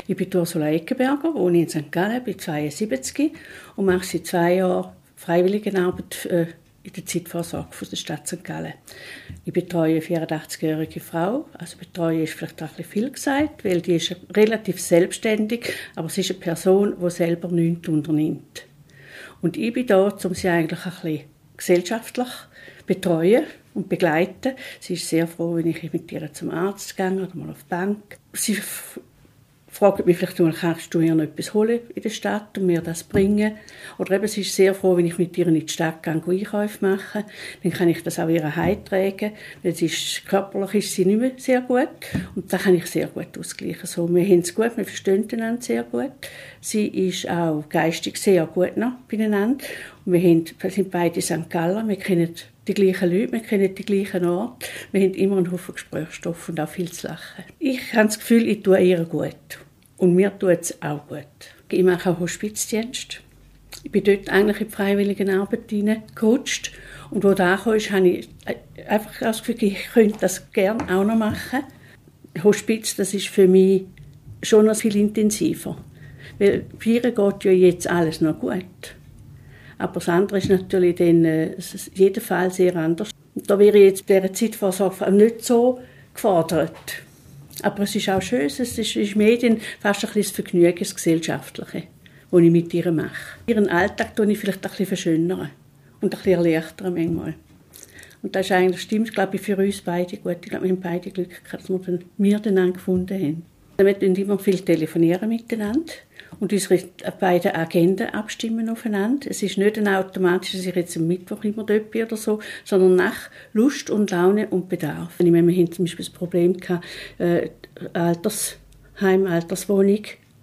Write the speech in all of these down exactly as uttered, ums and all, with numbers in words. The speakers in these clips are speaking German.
Ich bin Ursula Eckenberger, wohne in Sankt Gallen, bin zweiundsiebzig und mache seit zwei Jahren Freiwilligenarbeit äh, in der Zeitvorsorge von der Stadt Sankt Gallen. Ich betreue eine vierundachtzigjährige Frau. Also betreue ist vielleicht auch ein bisschen viel gesagt, weil die ist relativ selbstständig, aber sie ist eine Person, die selber nichts unternimmt. Und ich bin da, um sie eigentlich ein bisschen gesellschaftlich betreuen und begleiten. Sie ist sehr froh, wenn ich mit ihr zum Arzt gehe oder mal auf die Bank. Sie f- fragt mich vielleicht mal, kannst du ihr noch etwas holen in der Stadt und mir das bringen? Oder eben, sie ist sehr froh, wenn ich mit ihr in die Stadt gehe und Einkäufe mache. Dann kann ich das auch ihr heimtragen, weil sie ist, körperlich ist sie nicht mehr sehr gut. Und da kann ich sehr gut ausgleichen. So, wir haben es gut, wir verstehen einander sehr gut. Sie ist auch geistig sehr gut noch beieinander. Und wir, haben, wir sind beide Sankt Galler, wir kennen die gleichen Leute, wir kennen die gleichen Orte. Wir haben immer einen Haufen Gesprächsstoff und auch viel zu lachen. Ich habe das Gefühl, ich tue ihr gut. Und mir tut es auch gut. Ich mache auch Hospizdienst. Ich bin dort eigentlich in die freiwillige Arbeit hineingerutscht. Und als da kam, habe ich einfach das Gefühl, ich könnte das gerne auch noch machen. Hospiz, das ist für mich schon noch viel intensiver. Weil vier geht ja jetzt alles noch gut. Aber das andere ist natürlich dann, äh, jeden Fall sehr anders. Und da wäre ich jetzt bei dieser Zeitvorsorge nicht so gefordert. Aber es ist auch schön, es ist, ist mir dann fast ein bisschen das Vergnügen, das Gesellschaftliche, das ich mit ihr mache. Ihren Alltag tue ich vielleicht ein bisschen verschönern und ein bisschen erleichtern manchmal. Und das ist eigentlich, stimmt, glaube ich, für uns beide gut. Ich glaube, wir haben beide Glück gehabt, dass wir, wir den dann gefunden haben. Wir tun immer viel telefonieren miteinander und unsere beiden Agenden abstimmen aufeinander. Es ist nicht automatisch, dass ich jetzt am Mittwoch immer dort bin oder so, sondern nach Lust und Laune und Bedarf. Wir haben zum Beispiel das Problem gehabt, äh, Altersheim, Alterswohnung.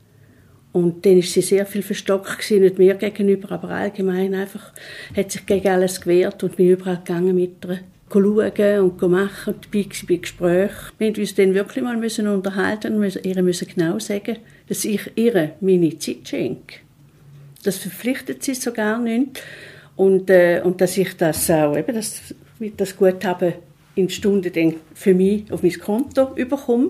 Und dann war sie sehr viel verstockt gewesen, nicht mir gegenüber, aber allgemein einfach, hat sich gegen alles gewehrt und bin überall gegangen mit ihr. Schauen und machen und dabei bei Gesprächen. Wir mussten uns dann wirklich mal müssen unterhalten und ihr müssen genau sagen, dass ich ihr meine Zeit schenke. Das verpflichtet sie so gar nicht. Und, äh, und dass ich das auch, eben, das, das Guthaben in Stunden dann für mich auf mein Konto bekomme.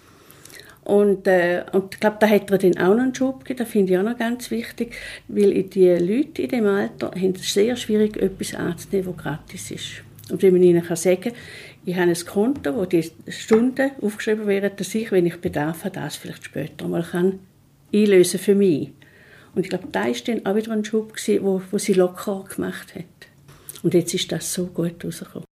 Und, äh, und ich glaube, da hat er dann auch noch einen Schub gegeben, das finde ich auch noch ganz wichtig, weil die Leute in diesem Alter haben es sehr schwierig, etwas anzunehmen, das gratis ist. Und wenn man ihnen sagen kann, ich habe ein Konto, wo die Stunden aufgeschrieben werden, dass ich, wenn ich Bedarf habe, das vielleicht später mal kann einlösen für mich. Und ich glaube, da war dann auch wieder ein Schub, wo, wo sie lockerer gemacht hat. Und jetzt ist das so gut rausgekommen.